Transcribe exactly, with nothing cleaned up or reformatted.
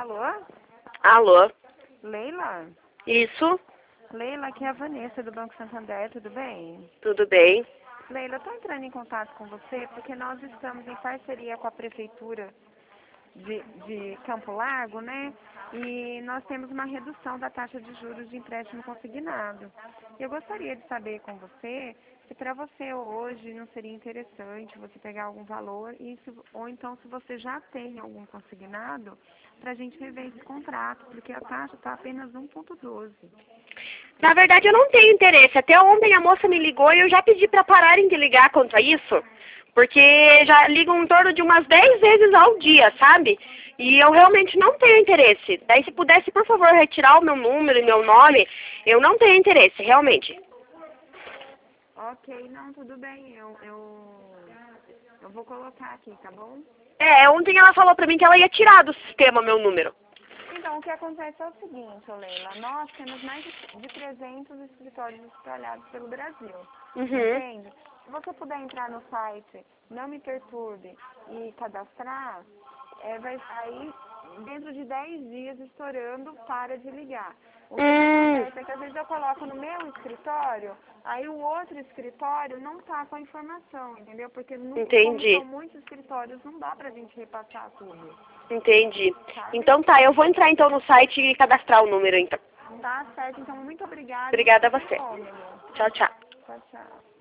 Alô? Alô? Leila? Isso? Leila, aqui é a Vanessa do Banco Santander, tudo bem? Tudo bem? Leila, eu estou entrando em contato com você porque nós estamos em parceria com a Prefeitura de, de Campo Largo, né? E nós temos uma redução da taxa de juros de empréstimo consignado. Eu gostaria de saber com você se para você hoje não seria interessante você pegar algum valor, e se, ou então se você já tem algum consignado, para a gente rever esse contrato, porque a taxa está apenas um ponto doze. Na verdade, eu não tenho interesse. Até ontem a moça me ligou e eu já pedi para pararem de ligar contra isso, porque já ligam em torno de umas dez vezes ao dia, sabe? E eu realmente não tenho interesse. Daí, se pudesse, por favor, retirar o meu número e meu nome, eu não tenho interesse, realmente. Ok, não, tudo bem, eu, eu, eu vou colocar aqui, tá bom? É, ontem ela falou pra mim que ela ia tirar do sistema meu número. Então, o que acontece é o seguinte, ô Leila, nós temos mais de trezentos escritórios espalhados pelo Brasil, Uhum. entende? Se você puder entrar no site Não Me Perturbe e cadastrar, é, vai sair dentro de dez dias estourando, para de ligar. O que Hum. acontece é que às vezes eu coloco no meu escritório, aí o outro escritório não tá com a informação, entendeu? Porque não, como Entendi. são muitos escritórios, não dá pra gente repassar tudo. Entendi. Sabe? Então tá, eu vou entrar então no site e cadastrar o número então. Tá certo, então muito obrigada. Obrigada a Fique você. com fome. Tchau, tchau. Tchau, tchau.